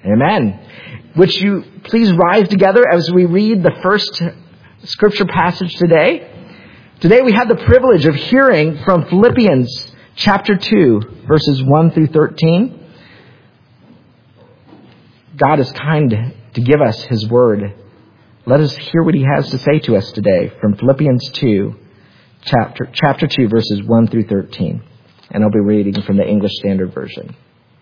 Amen. Would you please rise together as we read the first scripture passage today? Today we have the privilege of hearing from Philippians chapter 2, verses 1 through 13. God is kind to give us His word. Let us hear what He has to say to us today from Philippians 2, chapter 2, verses 1 through 13. And I'll be reading from the English Standard Version.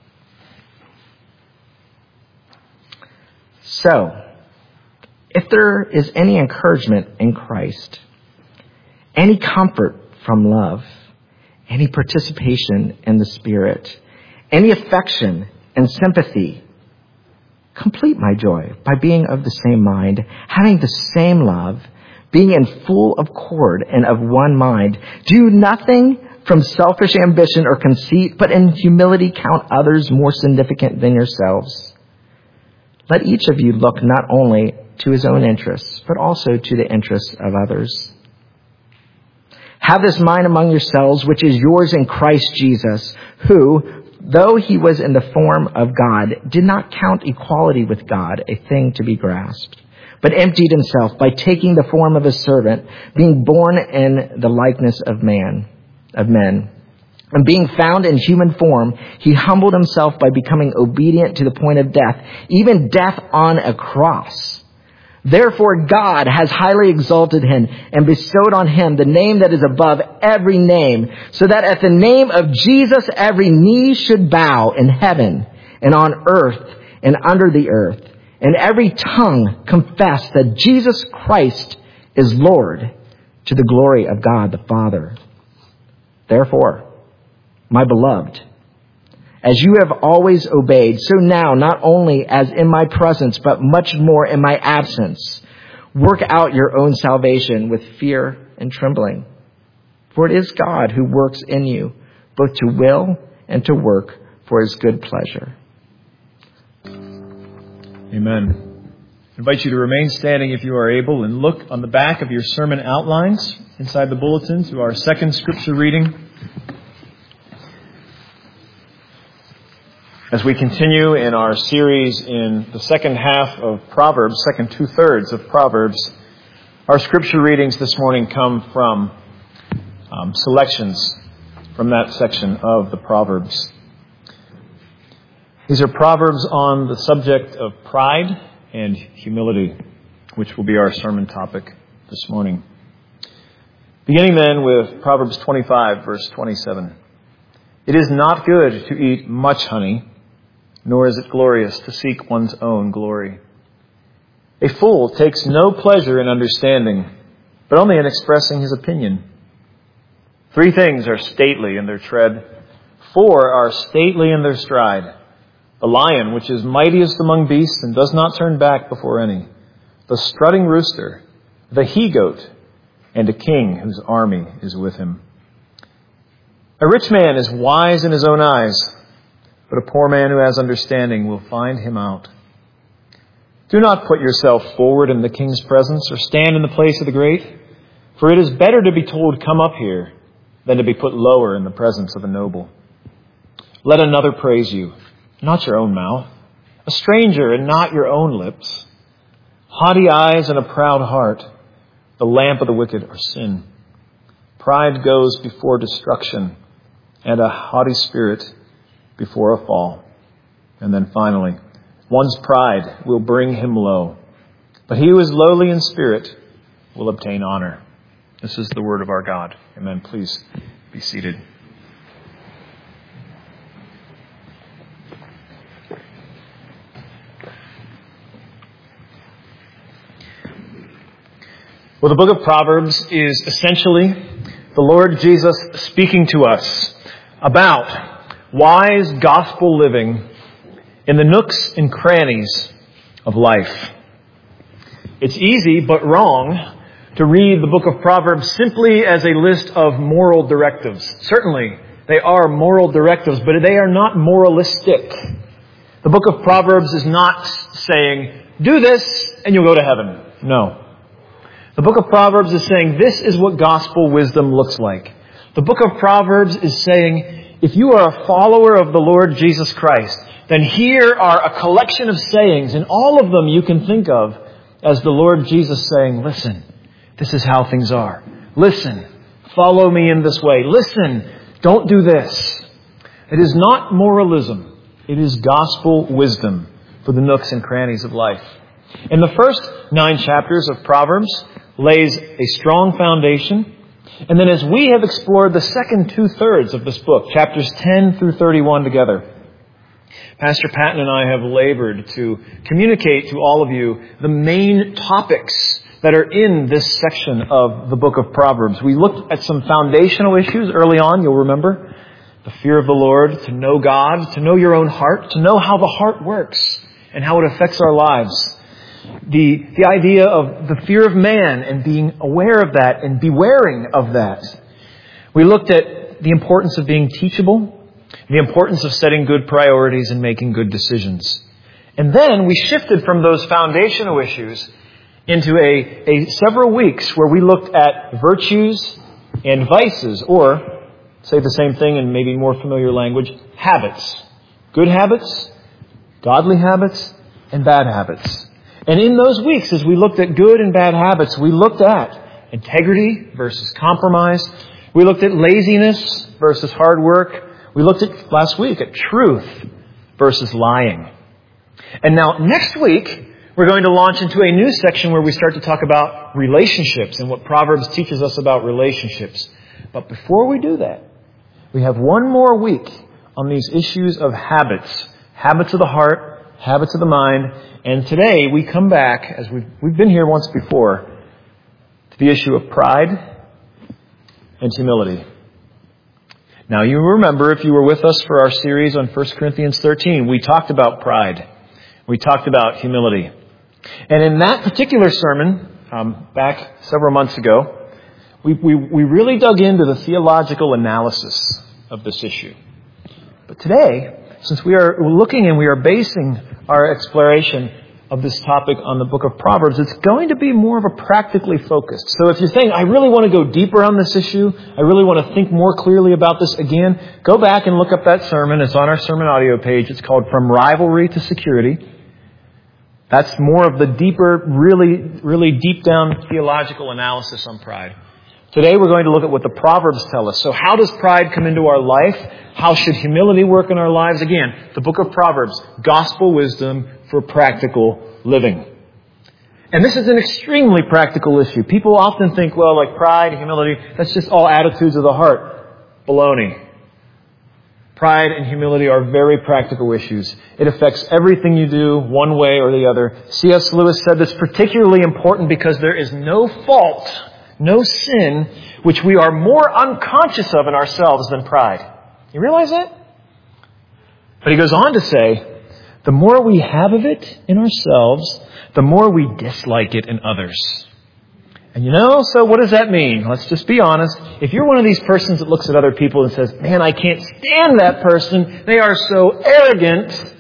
So, if there is any encouragement in Christ, any comfort from love, any participation in the Spirit, any affection and sympathy, complete my joy by being of the same mind, having the same love, being in full accord and of one mind. Do nothing from selfish ambition or conceit, but in humility count others more significant than yourselves. Let each of you look not only to his own interests, but also to the interests of others. Have this mind among yourselves, which is yours in Christ Jesus, who, though he was in the form of God, did not count equality with God a thing to be grasped, but emptied himself by taking the form of a servant, being born in the likeness of men. And being found in human form, he humbled himself by becoming obedient to the point of death, even death on a cross. Therefore God has highly exalted him and bestowed on him the name that is above every name, so that at the name of Jesus every knee should bow in heaven and on earth and under the earth, and every tongue confess that Jesus Christ is Lord, to the glory of God the Father. Therefore, my beloved, as you have always obeyed, so now, not only as in my presence, but much more in my absence, work out your own salvation with fear and trembling. For it is God who works in you, both to will and to work for his good pleasure. Amen. I invite you to remain standing if you are able and look on the back of your sermon outlines inside the bulletin to our second scripture reading. As we continue in our series in the second half of Proverbs, second two-thirds of Proverbs, our scripture readings this morning come from selections from that section of the Proverbs. These are Proverbs on the subject of pride and humility, which will be our sermon topic this morning. Beginning then with Proverbs 25, verse 27. It is not good to eat much honey, nor is it glorious to seek one's own glory. A fool takes no pleasure in understanding, but only in expressing his opinion. 3 things are stately in their tread. 4 are stately in their stride. The lion, which is mightiest among beasts and does not turn back before any. The strutting rooster, the he-goat, and a king whose army is with him. A rich man is wise in his own eyes, but a poor man who has understanding will find him out. Do not put yourself forward in the king's presence or stand in the place of the great, for it is better to be told, come up here, than to be put lower in the presence of a noble. Let another praise you, not your own mouth, a stranger and not your own lips. Haughty eyes and a proud heart, the lamp of the wicked are sin. Pride goes before destruction, and a haughty spirit before a fall. And then finally, one's pride will bring him low, but he who is lowly in spirit will obtain honor. This is the word of our God. Amen. Please be seated. Well, the book of Proverbs is essentially the Lord Jesus speaking to us about wise gospel living in the nooks and crannies of life. It's easy but wrong to read the book of Proverbs simply as a list of moral directives. Certainly, they are moral directives, but they are not moralistic. The book of Proverbs is not saying, do this and you'll go to heaven. No. The book of Proverbs is saying this is what gospel wisdom looks like. The book of Proverbs is saying if you are a follower of the Lord Jesus Christ, then here are a collection of sayings, and all of them you can think of as the Lord Jesus saying, listen, this is how things are. Listen, follow me in this way. Listen, don't do this. It is not moralism. It is gospel wisdom for the nooks and crannies of life. And the first 9 chapters of Proverbs lays a strong foundation. And then as we have explored the second 2/3 of this book, chapters 10 through 31 together, Pastor Patton and I have labored to communicate to all of you the main topics that are in this section of the book of Proverbs. We looked at some foundational issues early on, you'll remember. The fear of the Lord, to know God, to know your own heart, to know how the heart works and how it affects our lives. The idea of the fear of man and being aware of that and bewaring of that. We looked at the importance of being teachable, the importance of setting good priorities and making good decisions. And then we shifted from those foundational issues into a several weeks where we looked at virtues and vices, or say the same thing in maybe more familiar language, habits. Good habits, godly habits, and bad habits. And in those weeks, as we looked at good and bad habits, we looked at integrity versus compromise. We looked at laziness versus hard work. We looked at, last week, at truth versus lying. And now, next week, we're going to launch into a new section where we start to talk about relationships and what Proverbs teaches us about relationships. But before we do that, we have one more week on these issues of habits. Habits of the heart, habits of the mind. And today we come back, as we've been here once before, to the issue of pride and humility. Now you remember, if you were with us for our series on 1 Corinthians 13, we talked about pride. We talked about humility. And in that particular sermon, back several months ago, we really dug into the theological analysis of this issue. But today, since we are looking and we are basing our exploration of this topic on the book of Proverbs, it's going to be more of a practically focused. So if you're saying, I really want to go deeper on this issue, I really want to think more clearly about this again, go back and look up that sermon. It's on our sermon audio page. It's called From Rivalry to Security. That's more of the deeper, really deep down theological analysis on pride. Today we're going to look at what the Proverbs tell us. So how does pride come into our life? How should humility work in our lives? Again, the book of Proverbs, gospel wisdom for practical living. And this is an extremely practical issue. People often think, well, like pride, humility, that's just all attitudes of the heart. Baloney. Pride and humility are very practical issues. It affects everything you do one way or the other. C.S. Lewis said this particularly important because there is no fault, no sin, which we are more unconscious of in ourselves than pride. You realize that? But he goes on to say, the more we have of it in ourselves, the more we dislike it in others. And so what does that mean? Let's just be honest. If you're one of these persons that looks at other people and says, man, I can't stand that person. They are so arrogant.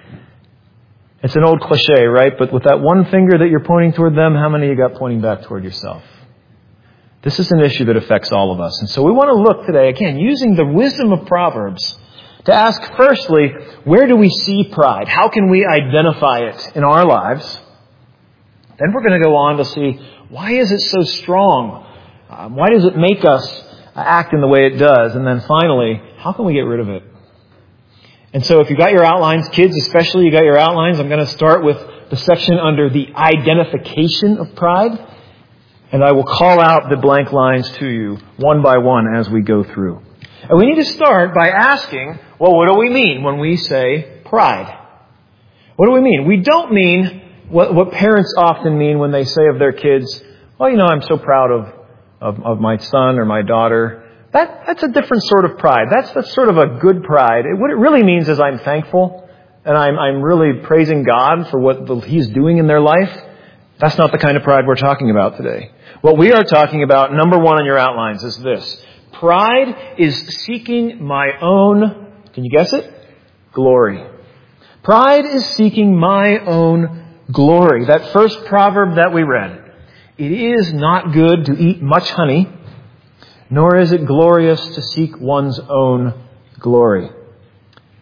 It's an old cliche, right? But with that one finger that you're pointing toward them, how many you got pointing back toward yourself? This is an issue that affects all of us. And so we want to look today, again, using the wisdom of Proverbs, to ask firstly, where do we see pride? How can we identify it in our lives? Then we're going to go on to see, why is it so strong? Why does it make us act in the way it does? And then finally, how can we get rid of it? And so if you got your outlines, kids especially, you got your outlines, I'm going to start with the section under the identification of pride. And I will call out the blank lines to you one by one as we go through. And we need to start by asking, well, what do we mean when we say pride? What do we mean? We don't mean what parents often mean when they say of their kids, well, I'm so proud of my son or my daughter. That's a different sort of pride. That's sort of a good pride. What it really means is I'm thankful and I'm really praising God for what He's doing in their life. That's not the kind of pride we're talking about today. What we are talking about, number one on your outlines, is this. Pride is seeking my own, can you guess it? Glory. Pride is seeking my own glory. That first proverb that we read. It is not good to eat much honey, nor is it glorious to seek one's own glory.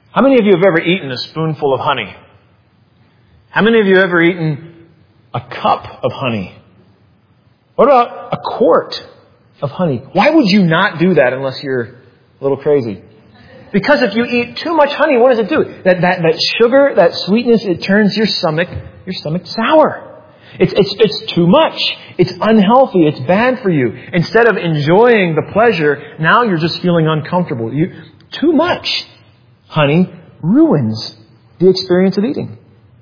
How many of you have ever eaten a spoonful of honey? How many of you have ever eaten a cup of honey? What about a quart of honey? Why would you not do that unless you're a little crazy? Because if you eat too much honey, what does it do? That sugar, that sweetness, it turns your stomach sour. It's too much. It's unhealthy. It's bad for you. Instead of enjoying the pleasure, now you're just feeling uncomfortable. Too much honey ruins the experience of eating.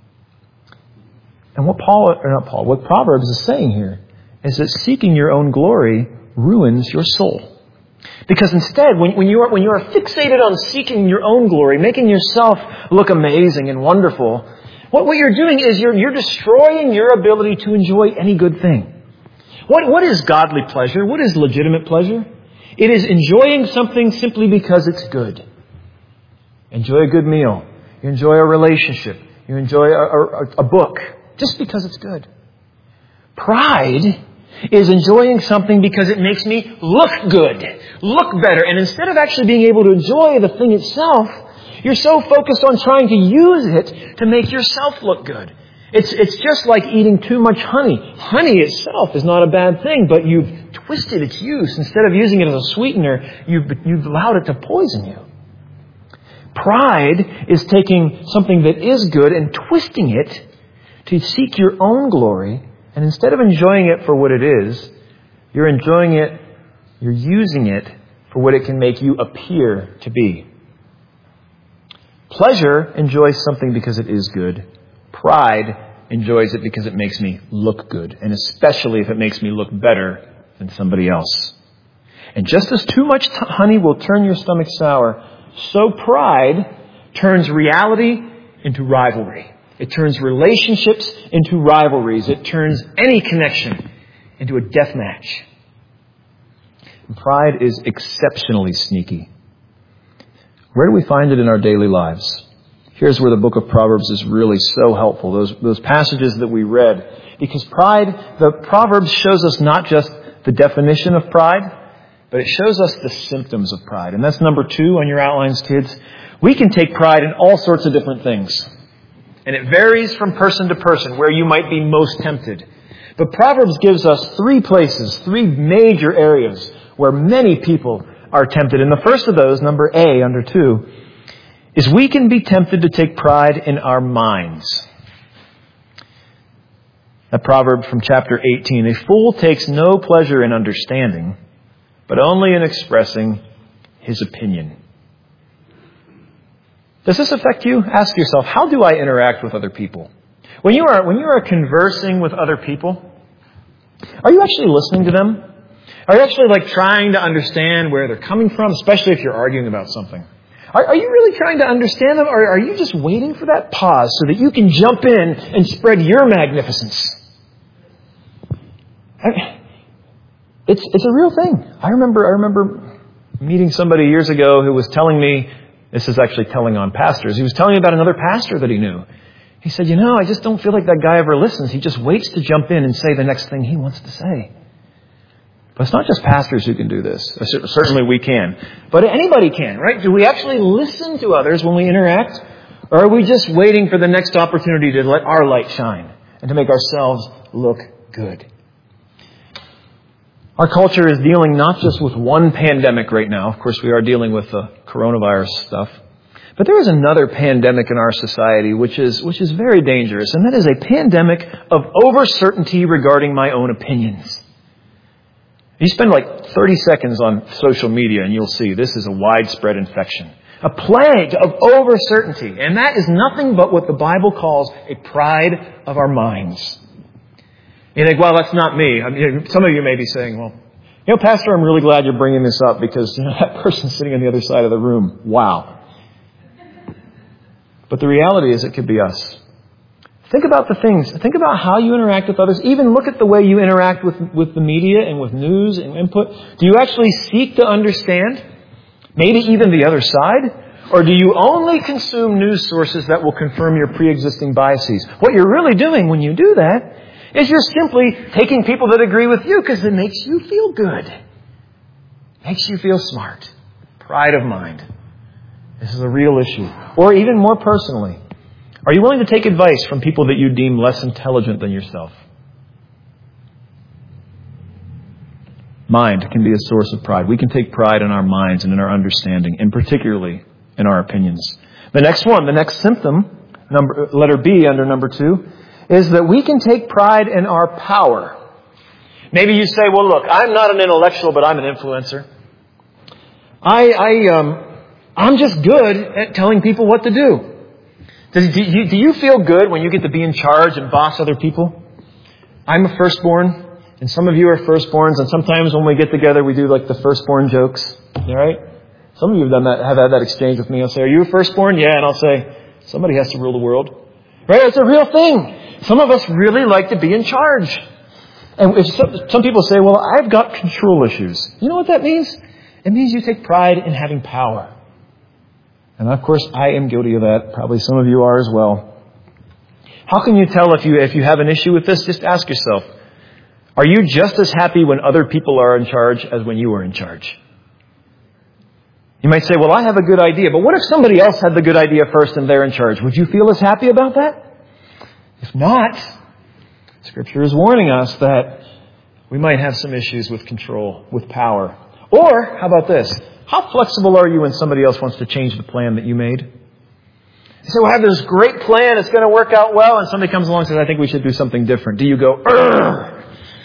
And what Proverbs is saying here is that seeking your own glory ruins your soul. Because instead, when you are fixated on seeking your own glory, making yourself look amazing and wonderful, what you're doing is you're destroying your ability to enjoy any good thing. What is godly pleasure? What is legitimate pleasure? It is enjoying something simply because it's good. Enjoy a good meal. You enjoy a relationship. You enjoy a book just because it's good. Pride is enjoying something because it makes me look good, look better. And instead of actually being able to enjoy the thing itself, you're so focused on trying to use it to make yourself look good. It's just like eating too much honey. Honey itself is not a bad thing, but you've twisted its use. Instead of using it as a sweetener, you've allowed it to poison you. Pride is taking something that is good and twisting it to seek your own glory. And instead of enjoying it for what it is, you're using it for what it can make you appear to be. Pleasure enjoys something because it is good. Pride enjoys it because it makes me look good, and especially if it makes me look better than somebody else. And just as too much honey will turn your stomach sour, so pride turns reality into rivalry. It turns relationships into rivalries. It turns any connection into a death match. And pride is exceptionally sneaky. Where do we find it in our daily lives? Here's where the book of Proverbs is really so helpful. Those passages that we read. Because the Proverbs shows us not just the definition of pride, but it shows us the symptoms of pride. And that's number 2 on your outlines, kids. We can take pride in all sorts of different things. And it varies from person to person where you might be most tempted. But Proverbs gives us 3 places, 3 major areas where many people are tempted. And the first of those, number A, under 2, is we can be tempted to take pride in our minds. That proverb from chapter 18, a fool takes no pleasure in understanding, but only in expressing his opinion. Does this affect you? Ask yourself, how do I interact with other people? When you are conversing with other people, are you actually listening to them? Are you actually trying to understand where they're coming from, especially if you're arguing about something? Are you really trying to understand them, or are you just waiting for that pause so that you can jump in and spread your magnificence? It's a real thing. I remember meeting somebody years ago who was telling me, this is actually telling on pastors. He was telling me about another pastor that he knew. He said, I just don't feel like that guy ever listens. He just waits to jump in and say the next thing he wants to say. But it's not just pastors who can do this. Certainly we can. But anybody can, right? Do we actually listen to others when we interact? Or are we just waiting for the next opportunity to let our light shine and to make ourselves look good? Our culture is dealing not just with one pandemic right now. Of course, we are dealing with the coronavirus stuff. But there is another pandemic in our society which is very dangerous, and that is a pandemic of over-certainty regarding my own opinions. You spend 30 seconds on social media and you'll see this is a widespread infection. A plague of over-certainty. And that is nothing but what the Bible calls a pride of our minds. You think, well, that's not me. Some of you may be saying, well, Pastor, I'm really glad you're bringing this up because that person's sitting on the other side of the room. Wow. But the reality is it could be us. Think about the things. Think about how you interact with others. Even look at the way you interact with the media and with news and input. Do you actually seek to understand? Maybe even the other side? Or do you only consume news sources that will confirm your pre-existing biases? What you're really doing when you do that is you're simply taking people that agree with you because it makes you feel good. Makes you feel smart. Pride of mind. This is a real issue. Or even more personally, are you willing to take advice from people that you deem less intelligent than yourself? Mind can be a source of pride. We can take pride in our minds and in our understanding, and particularly in our opinions. The next symptom, letter B under number 2, is that we can take pride in our power. Maybe you say, well, look, I'm not an intellectual, but I'm an influencer. I'm just good at telling people what to do. Do you feel good when you get to be in charge and boss other people? I'm a firstborn, and some of you are firstborns, and sometimes when we get together, we do like the firstborn jokes. All right? Some of you have had that exchange with me. I'll say, are you a firstborn? Yeah, and I'll say, somebody has to rule the world. Right? It's a real thing. Some of us really like to be in charge. And if some people say, well, I've got control issues. You know what that means? It means you take pride in having power. And of course, I am guilty of that. Probably some of you are as well. How can you tell if you have an issue with this? Just ask yourself, are you just as happy when other people are in charge as when you are in charge? You might say, well, I have a good idea, but what if somebody else had the good idea first and they're in charge? Would you feel as happy about that? If not, Scripture is warning us that we might have some issues with control, with power. Or, how about this? How flexible are you when somebody else wants to change the plan that you made? You say, well, I have this great plan, it's going to work out well, and somebody comes along and says, I think we should do something different. Do you go, Urgh!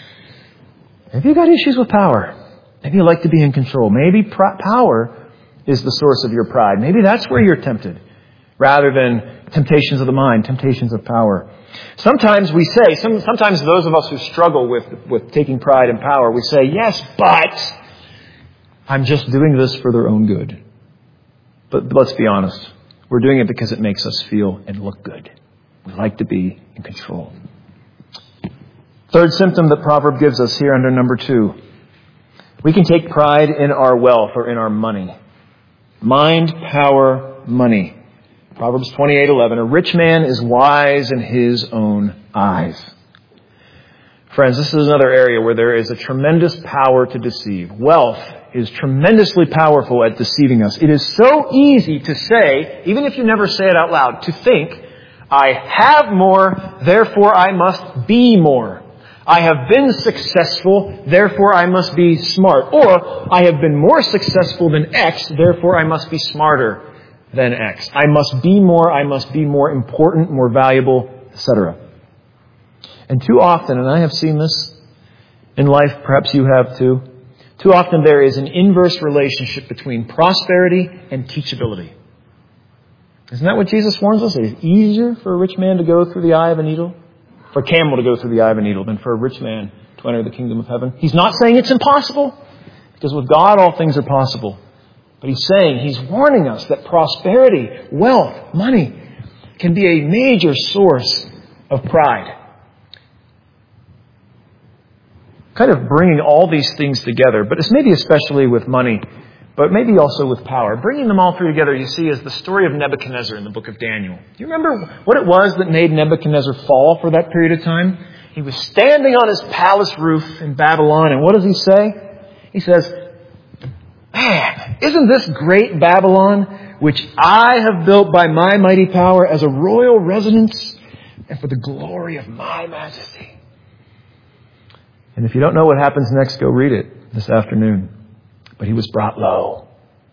Have you got issues with power? Maybe you like to be in control. Maybe power is the source of your pride. Maybe that's where you're tempted, rather than temptations of the mind, temptations of power. Sometimes we say, sometimes those of us who struggle with taking pride in power, we say, yes, but I'm just doing this for their own good. But let's be honest. We're doing it because it makes us feel and look good. We like to be in control. Third symptom that Proverb gives us here under number 2. We can take pride in our wealth or in our money. Mind, power, money. Proverbs 28:11. A rich man is wise in his own eyes. Friends, this is another area where there is a tremendous power to deceive. Wealth is tremendously powerful at deceiving us. It is so easy to say, even if you never say it out loud, to think, I have more, therefore I must be more. I have been successful, therefore I must be smart. Or, I have been more successful than X, therefore I must be smarter than X. I must be more important, more valuable, etc. And too often, and I have seen this in life, perhaps you have too, too often there is an inverse relationship between prosperity and teachability. Isn't that what Jesus warns us? It is easier for a rich man to go through the eye of a needle, for a camel to go through the eye of a needle, than for a rich man to enter the kingdom of heaven. He's not saying it's impossible, because with God all things are possible. But he's warning us that prosperity, wealth, money can be a major source of pride. Kind of bringing all these things together, but it's maybe especially with money, but maybe also with power. Bringing them all three together, you see, is the story of Nebuchadnezzar in the book of Daniel. Do you remember what it was that made Nebuchadnezzar fall for that period of time? He was standing on his palace roof in Babylon, and what does he say? He says, man, isn't this great Babylon, which I have built by my mighty power as a royal residence and for the glory of my majesty? And if you don't know what happens next, go read it this afternoon. But he was brought low.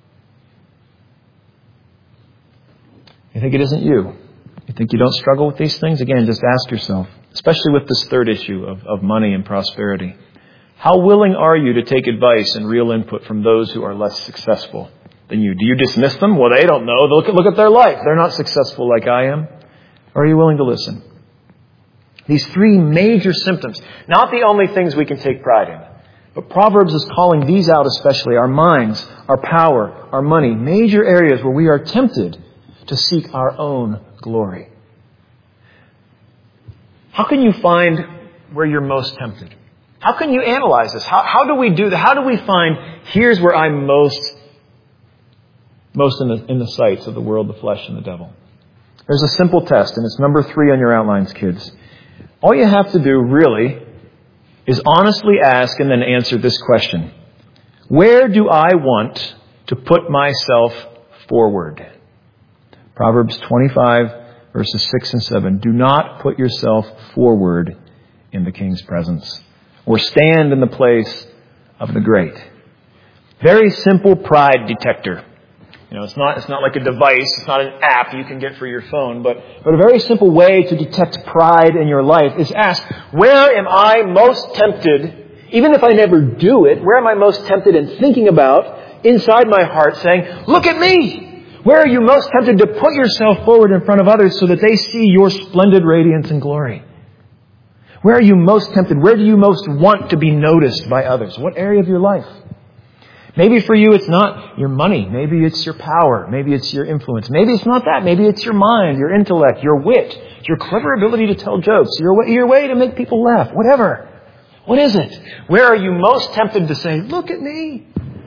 You think it isn't you? You think you don't struggle with these things? Again, just ask yourself, especially with this third issue of money and prosperity. How willing are you to take advice and real input from those who are less successful than you? Do you dismiss them? Well, they don't know. Look at their life. They're not successful like I am. Or are you willing to listen? These three major symptoms, not the only things we can take pride in, but Proverbs is calling these out especially, our minds, our power, our money, major areas where we are tempted to seek our own glory. How can you find where you're most tempted? How can you analyze this? How do we do that? How do we find, here's where I'm most in the sights of the world, the flesh, and the devil? There's a simple test, and it's number 3 on your outlines, kids. All you have to do, really, is honestly ask and then answer this question. Where do I want to put myself forward. Proverbs 25, verses 6 and 7. Do not put yourself forward in the king's presence, or stand in the place of the great. Very simple pride detector. It's not like a device, it's not an app you can get for your phone, but a very simple way to detect pride in your life is ask, where am I most tempted, even if I never do it, where am I most tempted in thinking about inside my heart saying, look at me! Where are you most tempted to put yourself forward in front of others so that they see your splendid radiance and glory? Where are you most tempted? Where do you most want to be noticed by others? What area of your life? Maybe for you it's not your money. Maybe it's your power. Maybe it's your influence. Maybe it's not that. Maybe it's your mind, your intellect, your wit, your clever ability to tell jokes, your way to make people laugh, whatever. What is it? Where are you most tempted to say, look at me?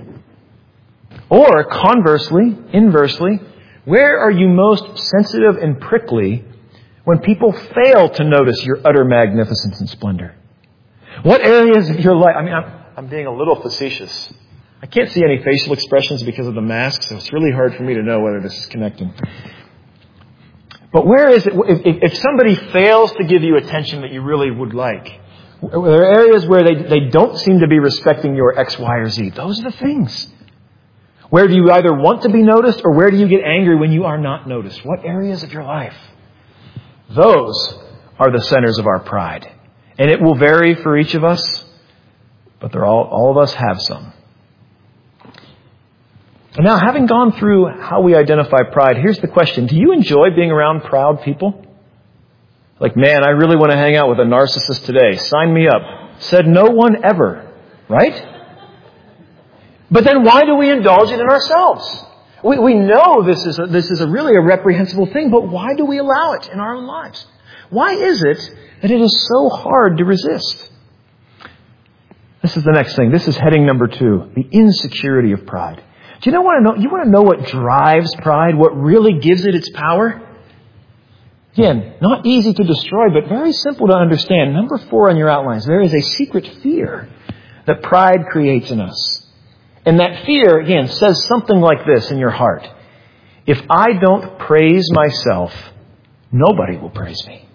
Or conversely, inversely, where are you most sensitive and prickly when people fail to notice your utter magnificence and splendor? What areas of your life? I'm being a little facetious. I can't see any facial expressions because of the mask, so it's really hard for me to know whether this is connecting. But where is it, if somebody fails to give you attention that you really would like, are there areas where they don't seem to be respecting your X, Y, or Z? Those are the things. Where do you either want to be noticed or where do you get angry when you are not noticed? What areas of your life? Those are the centers of our pride. And it will vary for each of us, but all of us have some. And now, having gone through how we identify pride, here's the question. Do you enjoy being around proud people? Like, man, I really want to hang out with a narcissist today. Sign me up. Said no one ever. Right? But then why do we indulge it in ourselves? We know this is really a reprehensible thing, but why do we allow it in our own lives? Why is it that it is so hard to resist? This is the next thing. This is heading number 2, the insecurity of pride. Do you want to know what drives pride? What really gives it its power? Again, not easy to destroy, but very simple to understand. Number 4 on your outlines. There is a secret fear that pride creates in us. And that fear, again, says something like this in your heart. If I don't praise myself, nobody will praise me.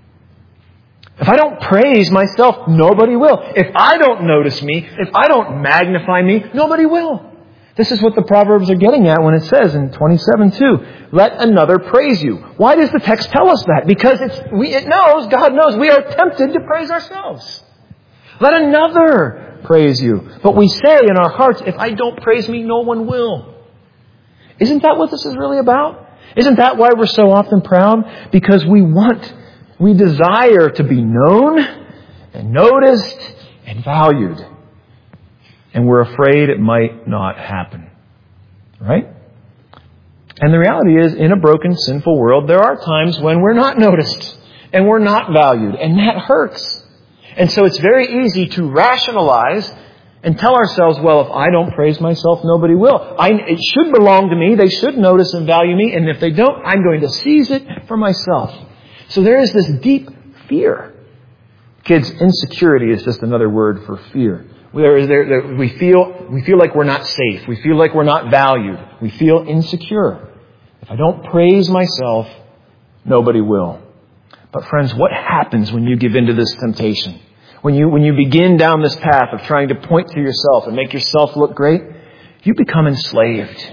If I don't praise myself, nobody will. If I don't notice me, if I don't magnify me, nobody will. This is what the Proverbs are getting at when it says in 27:2, let another praise you. Why does the text tell us that? Because God knows we are tempted to praise ourselves. Let another praise you. But we say in our hearts, if I don't praise me, no one will. Isn't that what this is really about? Isn't that why we're so often proud? Because we desire to be known and noticed and valued. And we're afraid it might not happen. Right? And the reality is, in a broken, sinful world, there are times when we're not noticed and we're not valued, and that hurts. And so it's very easy to rationalize and tell ourselves, well, if I don't praise myself, nobody will. It should belong to me. They should notice and value me. And if they don't, I'm going to seize it for myself. So there is this deep fear. Kids, insecurity is just another word for fear. We feel like we're not safe. We feel like we're not valued. We feel insecure. If I don't praise myself, nobody will. But friends, what happens when you give in to this temptation? When you begin down this path of trying to point to yourself and make yourself look great, you become enslaved.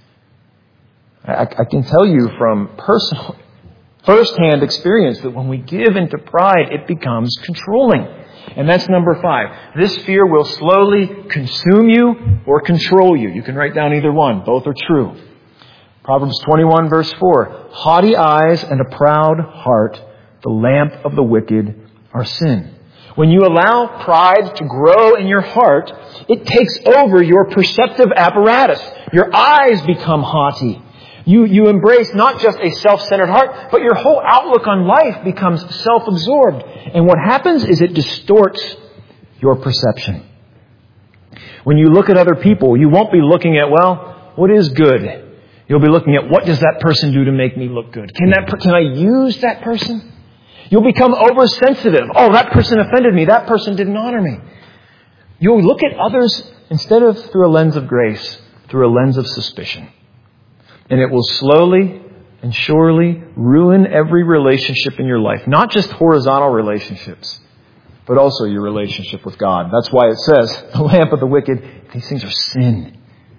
I can tell you from first-hand experience that when we give into pride, it becomes controlling. And that's number 5. This fear will slowly consume you or control you. You can write down either one. Both are true. Proverbs 21 verse 4. Haughty eyes and a proud heart, the lamp of the wicked are sin. When you allow pride to grow in your heart, it takes over your perceptive apparatus. Your eyes become haughty. You embrace not just a self-centered heart, but your whole outlook on life becomes self-absorbed. And what happens is it distorts your perception. When you look at other people, you won't be looking at, well, what is good? You'll be looking at, what does that person do to make me look good? Can I use that person? You'll become oversensitive. Oh, that person offended me. That person didn't honor me. You'll look at others instead of through a lens of grace, through a lens of suspicion. And it will slowly and surely ruin every relationship in your life. Not just horizontal relationships, but also your relationship with God. That's why it says, the lamp of the wicked, these things are sin.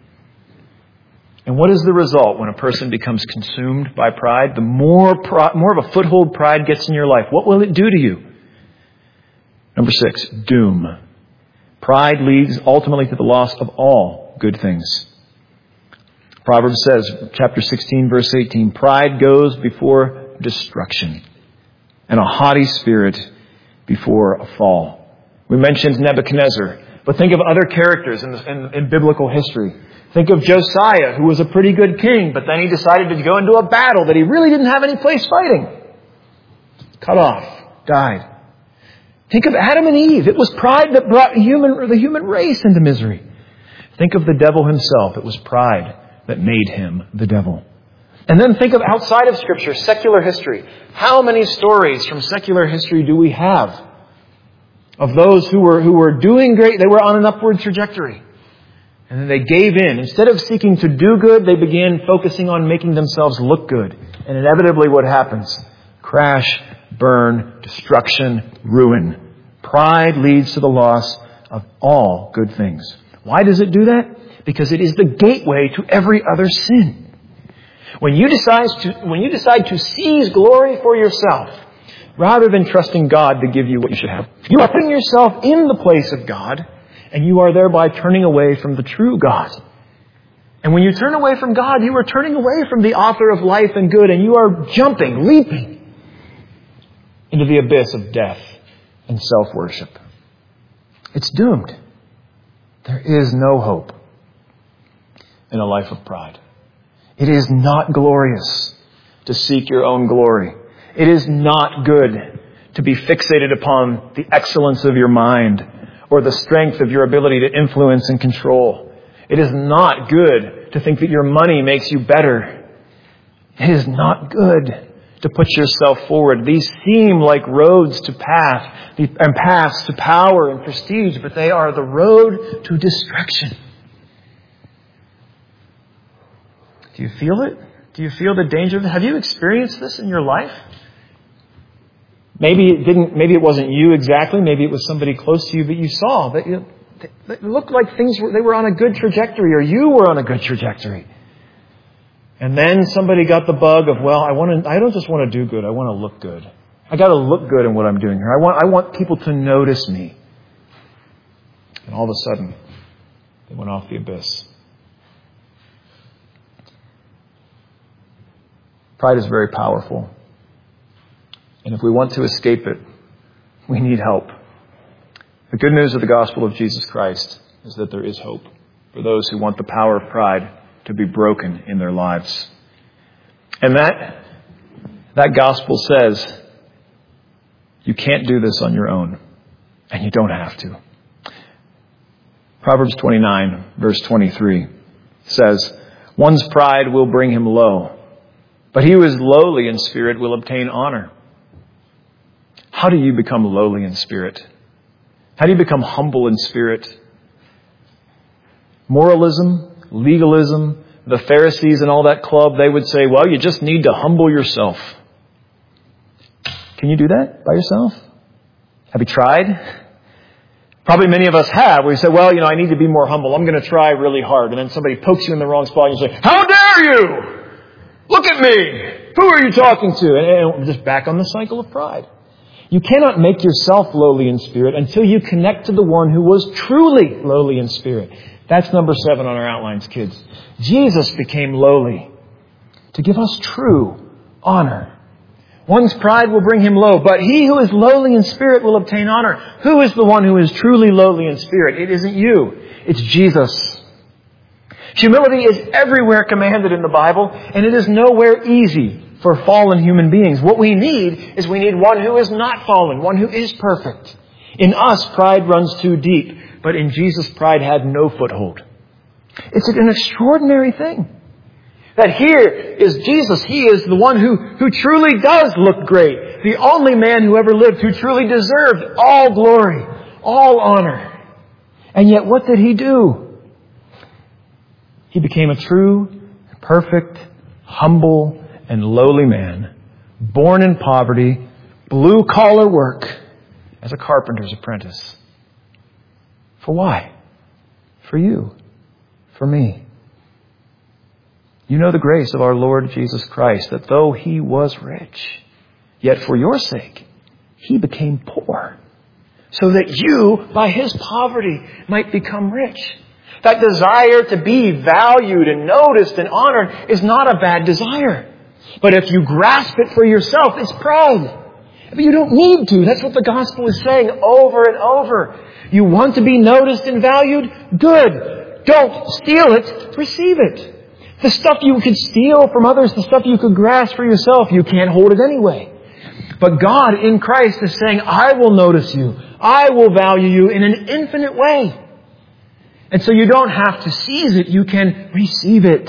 And what is the result when a person becomes consumed by pride? The more of a foothold pride gets in your life, what will it do to you? Number 6, doom. Pride leads ultimately to the loss of all good things. Proverbs says, chapter 16, verse 18, pride goes before destruction, and a haughty spirit before a fall. We mentioned Nebuchadnezzar, but think of other characters in biblical history. Think of Josiah, who was a pretty good king, but then he decided to go into a battle that he really didn't have any place fighting. Cut off, died. Think of Adam and Eve. It was pride that brought the human race into misery. Think of the devil himself. It was pride that made him the devil. And then think of outside of Scripture, secular history. How many stories from secular history do we have of those who were doing great? They were on an upward trajectory. And then they gave in. Instead of seeking to do good, they began focusing on making themselves look good. And inevitably what happens? Crash, burn, destruction, ruin. Pride leads to the loss of all good things. Why does it do that? Because it is the gateway to every other sin. When you decide to seize glory for yourself, rather than trusting God to give you what you should have, you are putting yourself in the place of God, and you are thereby turning away from the true God. And when you turn away from God, you are turning away from the author of life and good, and you are leaping into the abyss of death and self-worship. It's doomed. There is no hope in a life of pride. It is not glorious to seek your own glory. It is not good to be fixated upon the excellence of your mind or the strength of your ability to influence and control. It is not good to think that your money makes you better. It is not good to put yourself forward. These seem like roads to paths to power and prestige, but they are the road to destruction. Do you feel it? Do you feel the danger of it? Have you experienced this in your life? Maybe it wasn't you exactly. Maybe it was somebody close to you that you saw. That it looked like they were on a good trajectory, or you were on a good trajectory. And then somebody got the bug of, I don't just want to do good, I want to look good. I got to look good in what I'm doing here. I want people to notice me. And all of a sudden, they went off the abyss. Pride is very powerful. And if we want to escape it, we need help. The good news of the gospel of Jesus Christ is that there is hope for those who want the power of pride to be broken in their lives. And that gospel says you can't do this on your own, and you don't have to. Proverbs 29, verse 23 says, one's pride will bring him low, but he who is lowly in spirit will obtain honor. How do you become lowly in spirit? How do you become humble in spirit? Moralism, legalism, the Pharisees and all that club, they would say, you just need to humble yourself. Can you do that by yourself? Have you tried? Probably many of us have. We say, I need to be more humble. I'm going to try really hard. And then somebody pokes you in the wrong spot and you say, how dare you? Look at me. Who are you talking to? And we're just back on the cycle of pride. You cannot make yourself lowly in spirit until you connect to the one who was truly lowly in spirit. That's number 7 on our outlines, kids. Jesus became lowly to give us true honor. One's pride will bring him low, but he who is lowly in spirit will obtain honor. Who is the one who is truly lowly in spirit? It isn't you. It's Jesus. Humility is everywhere commanded in the Bible, and it is nowhere easy for fallen human beings. What we need is one who is not fallen, one who is perfect. In us, pride runs too deep, but in Jesus, pride had no foothold. It's an extraordinary thing. That here is Jesus. He is the one who truly does look great. The only man who ever lived who truly deserved all glory, all honor. And yet what did he do? He became a true, perfect humble and lowly man, born in poverty, blue-collar work as a carpenter's apprentice. For why? For you. For me. You know the grace of our Lord Jesus Christ, that though He was rich, yet for your sake He became poor, so that you, by His poverty, might become rich. That desire to be valued and noticed and honored is not a bad desire. But if you grasp it for yourself, it's pride. But you don't need to. That's what the gospel is saying over and over. You want to be noticed and valued? Good. Don't steal it. Receive it. The stuff you could steal from others, the stuff you could grasp for yourself, you can't hold it anyway. But God in Christ is saying, I will notice you. I will value you in an infinite way. And so you don't have to seize it. You can receive it.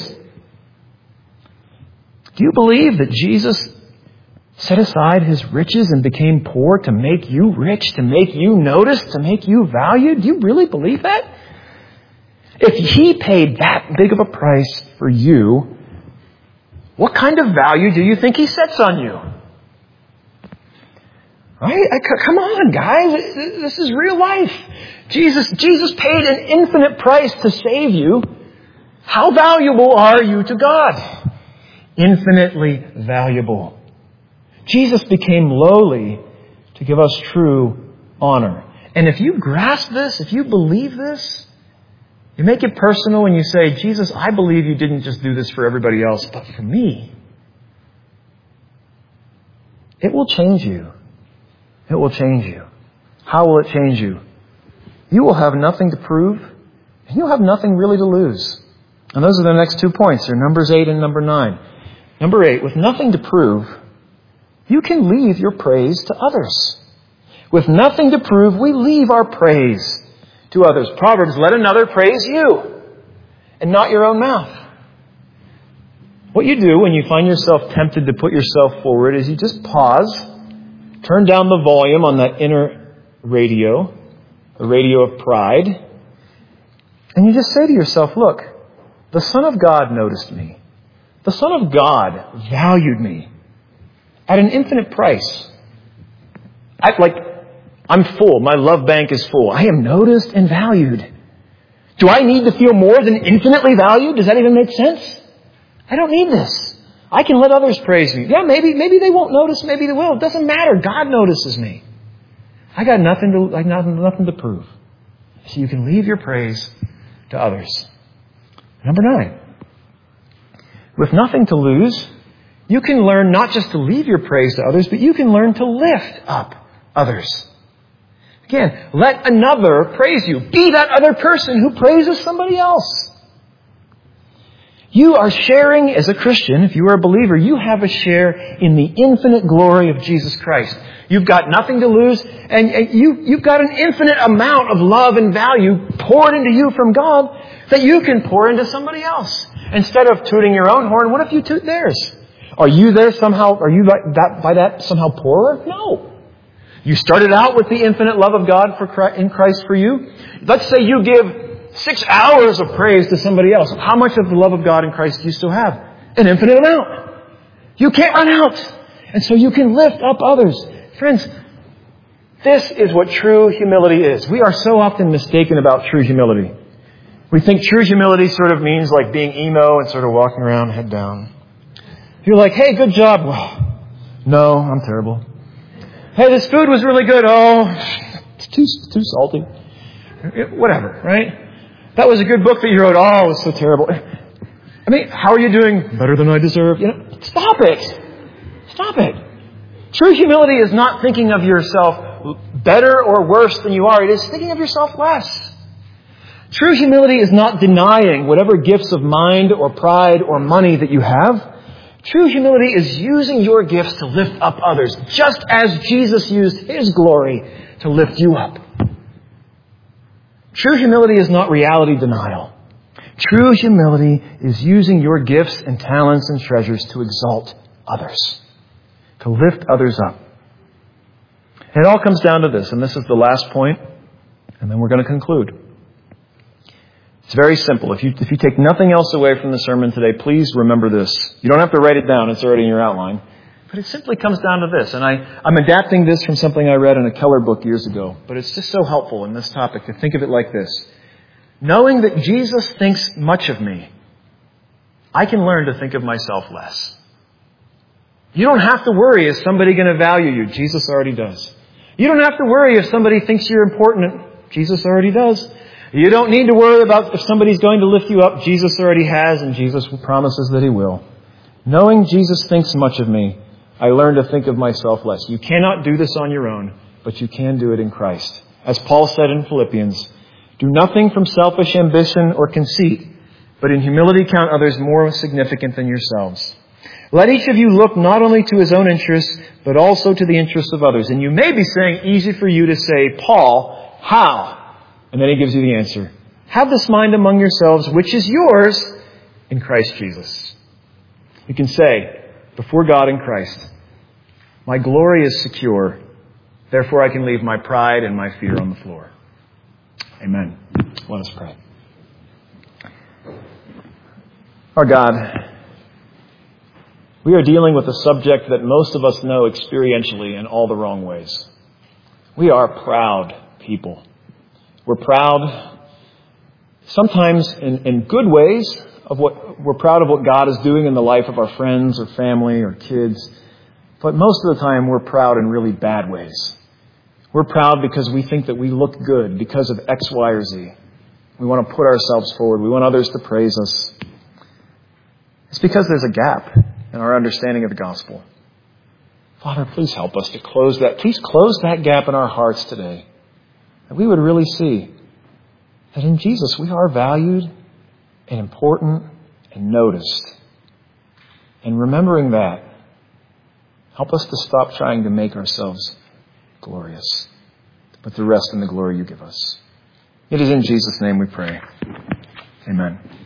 Do you believe that Jesus set aside His riches and became poor to make you rich, to make you noticed, to make you valued? Do you really believe that? If He paid that big of a price for you, what kind of value do you think He sets on you? Right? Come on, guys. This is real life. Jesus paid an infinite price to save you. How valuable are you to God? Infinitely valuable. Jesus became lowly to give us true honor. And if you grasp this, if you believe this, you make it personal and you say, Jesus, I believe you didn't just do this for everybody else, but for me. It will change you. It will change you. How will it change you? You will have nothing to prove, and you'll have nothing really to lose. And those are the next 2 points. They're Numbers 8 and number 9. Number 8, with nothing to prove, you can leave your praise to others. With nothing to prove, we leave our praise to others. Proverbs, let another praise you, and not your own mouth. What you do when you find yourself tempted to put yourself forward is you just pause, turn down the volume on that inner radio, the radio of pride, and you just say to yourself, look, the Son of God noticed me. The Son of God valued me at an infinite price. I'm full. My love bank is full. I am noticed and valued. Do I need to feel more than infinitely valued? Does that even make sense? I don't need this. I can let others praise me. Yeah, maybe they won't notice. Maybe they will. It doesn't matter. God notices me. I got nothing to prove. So you can leave your praise to others. Number 9. With nothing to lose, you can learn not just to leave your praise to others, but you can learn to lift up others. Again, let another praise you. Be that other person who praises somebody else. You are sharing as a Christian, if you are a believer, you have a share in the infinite glory of Jesus Christ. You've got nothing to lose, and you've got an infinite amount of love and value poured into you from God that you can pour into somebody else. Instead of tooting your own horn, what if you toot theirs? Are you by that somehow poorer? No. You started out with the infinite love of God in Christ for you. Let's say you give 6 hours of praise to somebody else. How much of the love of God in Christ do you still have? An infinite amount. You can't run out. And so you can lift up others. Friends, this is what true humility is. We are so often mistaken about true humility. We think true humility sort of means like being emo and sort of walking around head down. You're like, hey, good job. Well, no, I'm terrible. Hey, this food was really good. Oh, it's too salty. Whatever, right? That was a good book that you wrote. Oh, it was so terrible. I mean, how are you doing? Better than I deserve. Stop it. Stop it. True humility is not thinking of yourself better or worse than you are. It is thinking of yourself less. True humility is not denying whatever gifts of mind or pride or money that you have. True humility is using your gifts to lift up others, just as Jesus used His glory to lift you up. True humility is not reality denial. True humility is using your gifts and talents and treasures to exalt others, to lift others up. And it all comes down to this, and this is the last point, and then we're going to conclude. It's very simple. If you take nothing else away from the sermon today, please remember this. You don't have to write it down. It's already in your outline. But it simply comes down to this. And I'm adapting this from something I read in a Keller book years ago. But it's just so helpful in this topic to think of it like this. Knowing that Jesus thinks much of me, I can learn to think of myself less. You don't have to worry, is somebody going to value you? Jesus already does. You don't have to worry if somebody thinks you're important. Jesus already does. You don't need to worry about if somebody's going to lift you up. Jesus already has, and Jesus promises that He will. Knowing Jesus thinks much of me, I learn to think of myself less. You cannot do this on your own, but you can do it in Christ. As Paul said in Philippians, do nothing from selfish ambition or conceit, but in humility count others more significant than yourselves. Let each of you look not only to his own interests, but also to the interests of others. And you may be saying, easy for you to say, Paul, how? And then he gives you the answer. Have this mind among yourselves, which is yours in Christ Jesus. You can say, before God in Christ, my glory is secure. Therefore I can leave my pride and my fear on the floor. Amen. Let us pray. Our God, we are dealing with a subject that most of us know experientially in all the wrong ways. We are proud people. We're proud sometimes in good ways we're proud of what God is doing in the life of our friends or family or kids. But most of the time we're proud in really bad ways. We're proud because we think that we look good because of X, Y, or Z. We want to put ourselves forward. We want others to praise us. It's because there's a gap in our understanding of the gospel. Father, please help us to close that. Please close that gap in our hearts today. That we would really see that in Jesus we are valued and important and noticed. And remembering that, help us to stop trying to make ourselves glorious, but to rest in the glory you give us. It is in Jesus' name we pray. Amen.